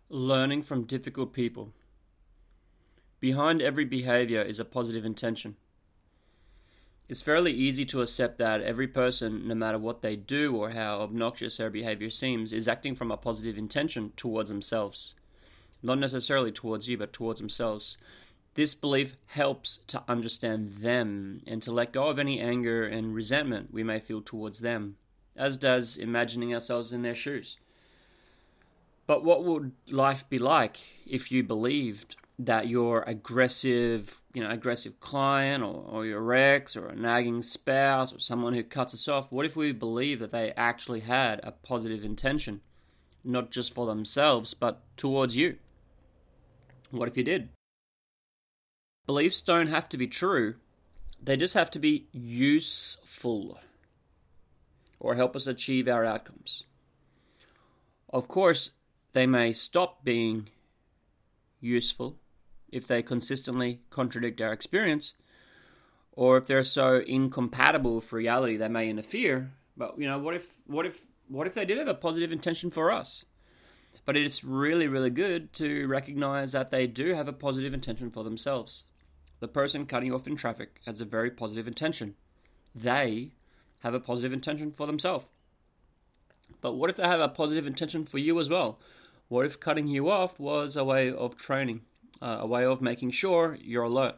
Learning from difficult people. Behind every behavior is a positive intention. It's fairly easy to accept that every person, no matter what they do or how obnoxious their behavior seems, is acting from a positive intention towards themselves. Not necessarily towards you, but towards themselves. This belief helps to understand them and to let go of any anger and resentment we may feel towards them, as does imagining ourselves in their shoes. But what would life be like if you believed that your aggressive client or your ex or a nagging spouse or someone who cuts us off, what if we believed that they actually had a positive intention, not just for themselves, but towards you? What if you did? Beliefs don't have to be true. They just have to be useful or help us achieve our outcomes. Of course, they may stop being useful if they consistently contradict our experience, or if they're so incompatible with reality they may interfere. But what if they did have a positive intention for us? But it's really, really good to recognize that they do have a positive intention for themselves. The person cutting you off in traffic has a very positive intention. They have a positive intention for themselves. But what if they have a positive intention for you as well? What if cutting you off was a way of training, a way of making sure you're alert?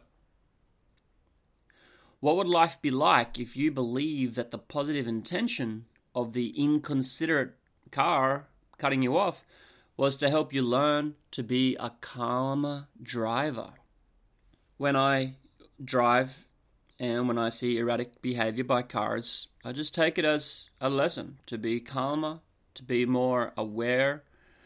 What would life be like if you believe that the positive intention of the inconsiderate car cutting you off was to help you learn to be a calmer driver? When I drive and when I see erratic behavior by cars, I just take it as a lesson to be calmer, to be more aware.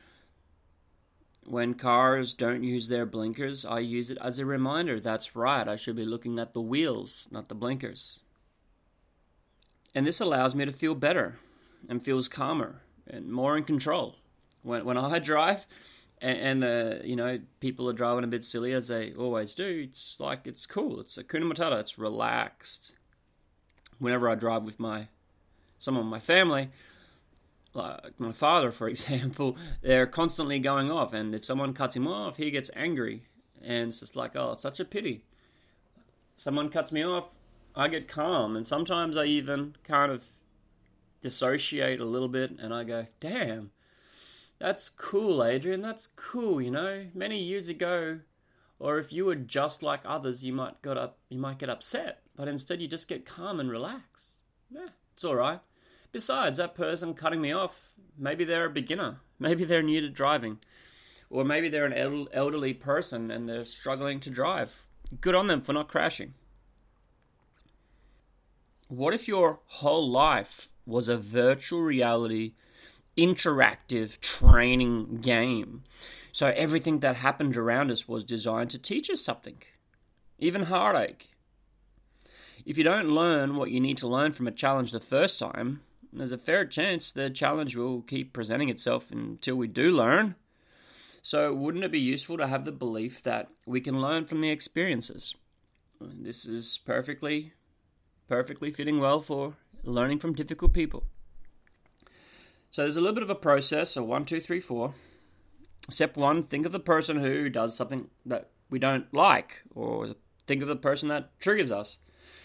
When cars don't use their blinkers, I use it as a reminder. That's right, I should be looking at the wheels, not the blinkers. And this allows me to feel better and feels calmer and more in control. When I drive and people are driving a bit silly, as they always do, it's like it's cool. It's Hakuna Matata. It's relaxed. Whenever I drive with some of my family, like my father, for example, they're constantly going off, and if someone cuts him off, he gets angry, and it's just like, oh, it's such a pity. Someone cuts me off, I get calm, and sometimes I even kind of dissociate a little bit, and I go, damn, that's cool, Adrian, that's cool, many years ago, or if you were just like others, you might get upset, but instead you just get calm and relax. Yeah, it's all right. Besides, that person cutting me off, maybe they're a beginner. Maybe they're new to driving. Or maybe they're an elderly person and they're struggling to drive. Good on them for not crashing. What if your whole life was a virtual reality, interactive training game? So everything that happened around us was designed to teach us something. Even heartache. If you don't learn what you need to learn from a challenge the first time, there's a fair chance the challenge will keep presenting itself until we do learn. So wouldn't it be useful to have the belief that we can learn from the experiences? This is perfectly fitting well for learning from difficult people. So there's a little bit of a process, so 1, 2, 3, 4. Step 1, think of the person who does something that we don't like, or think of the person that triggers us.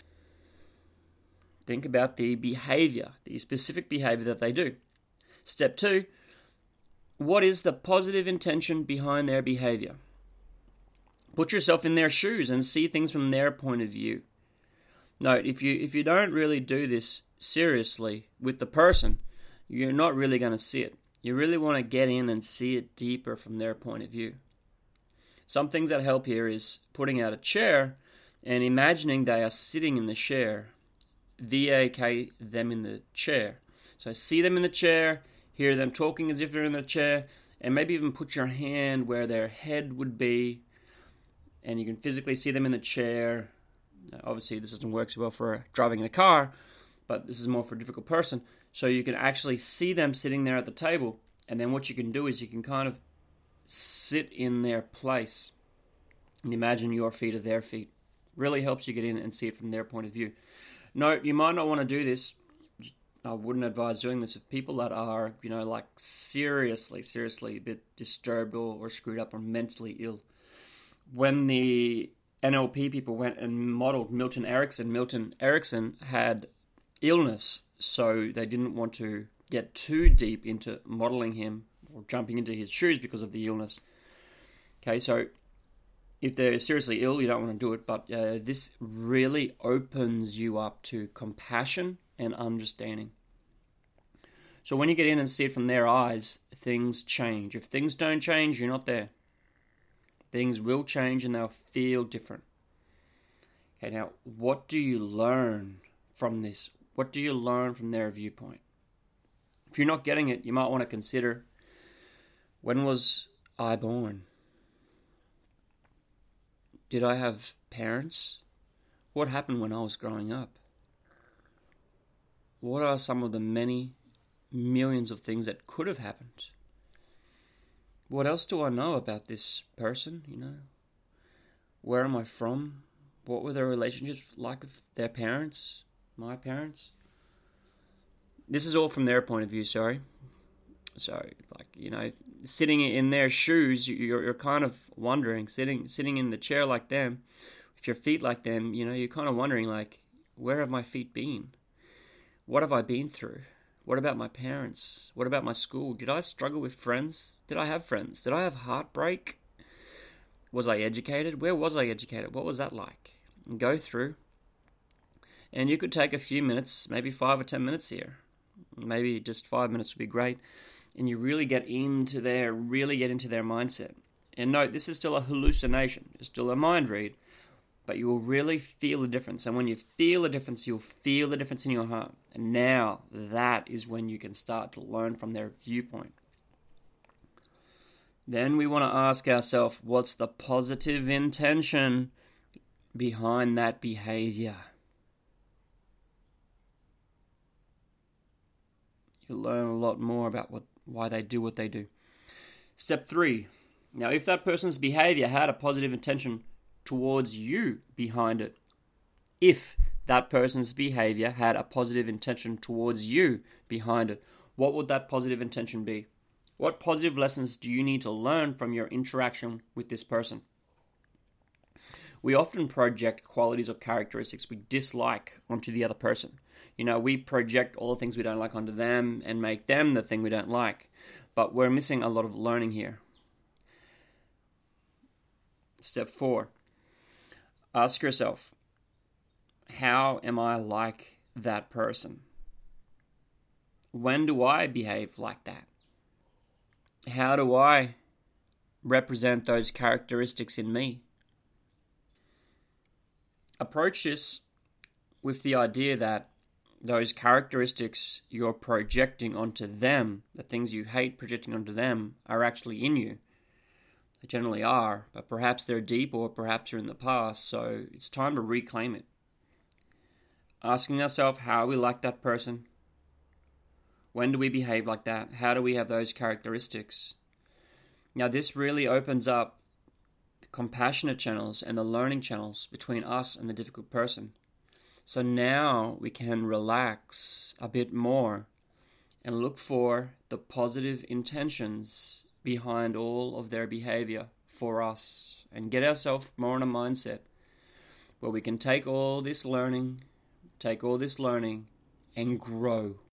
Think about the behavior, the specific behavior that they do. Step 2, what is the positive intention behind their behavior? Put yourself in their shoes and see things from their point of view. Note, if you don't really do this seriously with the person, you're not really going to see it. You really want to get in and see it deeper from their point of view. Some things that help here is putting out a chair and imagining they are sitting in the chair. VAK them in the chair. So see them in the chair, hear them talking as if they're in the chair, and maybe even put your hand where their head would be, and you can physically see them in the chair. Now, obviously, this doesn't work so well for driving in a car, but this is more for a difficult person. So you can actually see them sitting there at the table, and then what you can do is you can kind of sit in their place and imagine your feet are their feet. Really helps you get in and see it from their point of view. Note, you might not want to do this I wouldn't advise doing this with people that are, like seriously a bit disturbed or screwed up or mentally ill. When the NLP people went and modeled Milton Erickson had illness, so they didn't want to get too deep into modeling him or jumping into his shoes because of the illness. Okay, so if they're seriously ill, you don't want to do it, but this really opens you up to compassion and understanding. So when you get in and see it from their eyes, things change. If things don't change, you're not there. Things will change and they'll feel different. Okay, now, what do you learn from this? What do you learn from their viewpoint? If you're not getting it, you might want to consider, when was I born? Did I have parents? What happened when I was growing up? What are some of the many millions of things that could have happened? What else do I know about this person, Where am I from? What were their relationships like with their parents, my parents? This is all from their point of view, sorry. So, sitting in their shoes, you're kind of wondering, sitting in the chair like them, with your feet like them, you're kind of wondering, where have my feet been? What have I been through? What about my parents? What about my school? Did I struggle with friends? Did I have friends? Did I have heartbreak? Was I educated? Where was I educated? What was that like? And go through. And you could take a few minutes, maybe 5 or 10 minutes here. Maybe just 5 minutes would be great. And you really get into their mindset. And note, this is still a hallucination. It's still a mind read. But you will really feel the difference. And when you feel the difference, you'll feel the difference in your heart. And now, that is when you can start to learn from their viewpoint. Then we want to ask ourselves, what's the positive intention behind that behavior? You'll learn a lot more about why they do what they do. Step 3. Now, if that person's behavior had a positive intention towards you behind it, if that person's behavior had a positive intention towards you behind it, what would that positive intention be? What positive lessons do you need to learn from your interaction with this person? We often project qualities or characteristics we dislike onto the other person. We project all the things we don't like onto them and make them the thing we don't like. But we're missing a lot of learning here. Step 4. Ask yourself, how am I like that person? When do I behave like that? How do I represent those characteristics in me? Approach this with the idea that those characteristics you're projecting onto them, the things you hate projecting onto them, are actually in you. They generally are, but perhaps they're deep or perhaps they're in the past, so it's time to reclaim it. Asking ourselves how we like that person. When do we behave like that? How do we have those characteristics? Now, this really opens up the compassionate channels and the learning channels between us and the difficult person. So now we can relax a bit more and look for the positive intentions behind all of their behavior for us and get ourselves more in a mindset where we can take all this learning and grow.